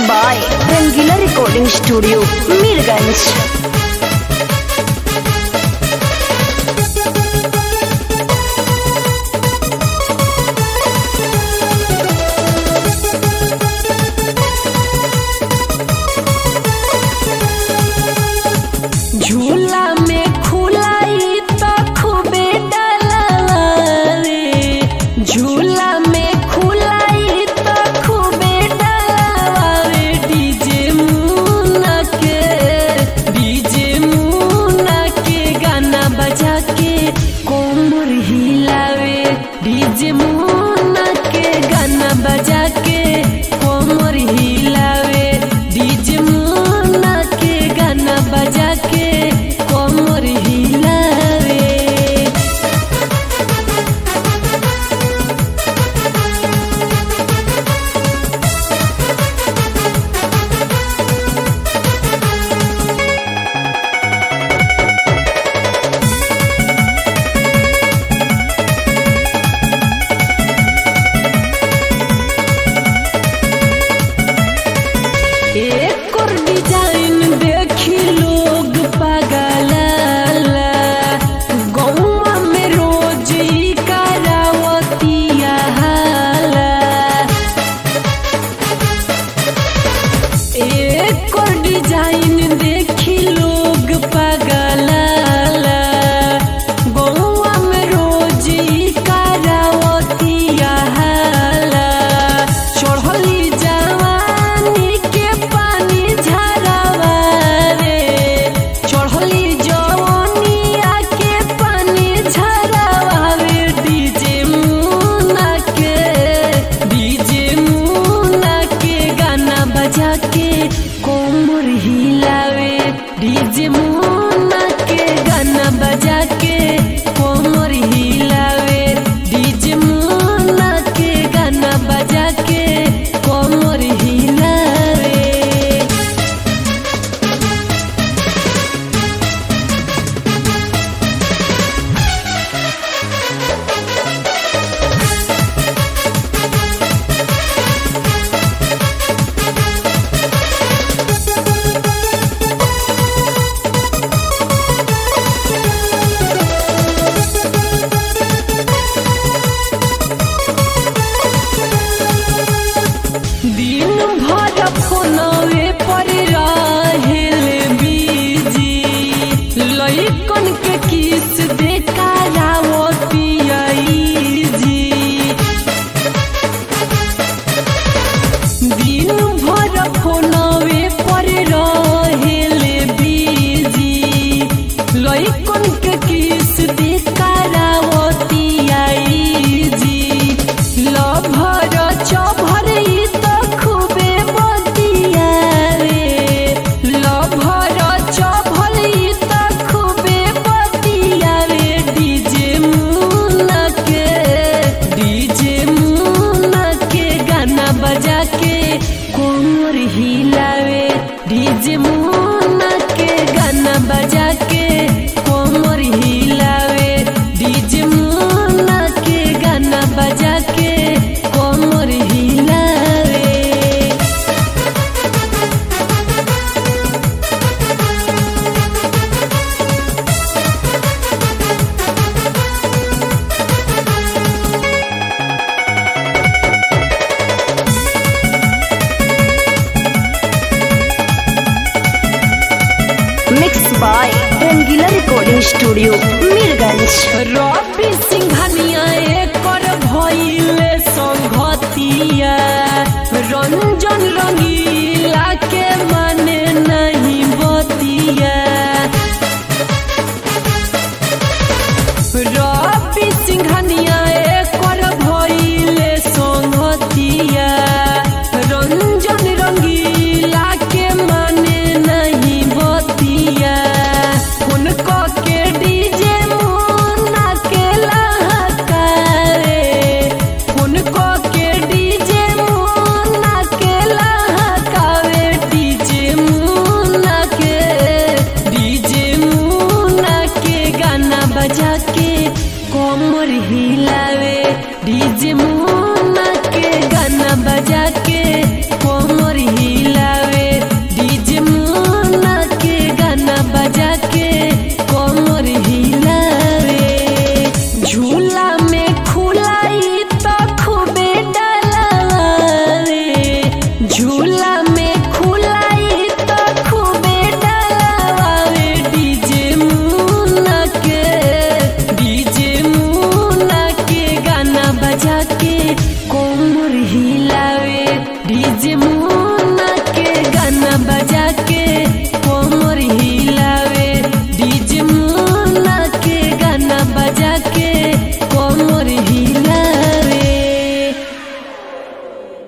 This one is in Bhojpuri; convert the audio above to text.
by Rangila Recording Studio, Mirganj. झूला में खुलाई तो खूबे डलावे, झूला में खुलाई तो खूबे डलावे। डीजे मुन्ना के गाना बजा के कोमर हिलावे। डीजे मुन्ना के गाना बजा के कोमर हिलावे। डीजे मुन्ना के गाना बजा के कोमर हिलावे। एक और डिजाइन देखी लोग पागलाला, गौवा में रोज ई करावतिया हाला। एक और डिजाइन देखी लोग पागलाला, गौवा में रोज ई करावतिया हाला। चढ़ली जवानी के पानी झरावा रे, चढ़ली जवानिया के पानी झरावा रे। डीजे मुन्ना के गाना बजा के कोमर हिलावे। डीजे मुन्ना के गाना बजा के कोमर हिलावे। डीजे मुन्ना के गाना बजा के कोमर हिलावे। दिन भर फोनवे पर रहेल बिजी, लइकन के किस देखावतिया जी। दिन भर फोनवे पर रहेल बिजी, लइकन के किस देखावतिया जी। लभर चभर ई तो खूबे बतिया रे, लभर चभर ई तो खूबे बतिया रे। डीजे मुन्ना के गाना बजा के कोमर हिलावे। डीजे मुन्ना के गाना बजा के कोमर हिलावे। डीजे मुन्ना के गाना बजा के कोमर हिलावे। Mixed by Rangila Recording Studio, Mirganj. रवि सिंघानिया एकर भइले संगतिया, रंजन रंगीला के माने नहीं बतिया। रवि सिंघानिया एकर भइले संगतिया, रंजन रंगीला के माने नहीं बतिया। उनको के डीजे मुन्ना के लहकारे, उनको के डीजे मुन्ना के लहकावे। डीजे मुन्ना के गाना बजा के कोमर हिलावे। डीजे मुन्ना के गाना बजा के कमर हिलावे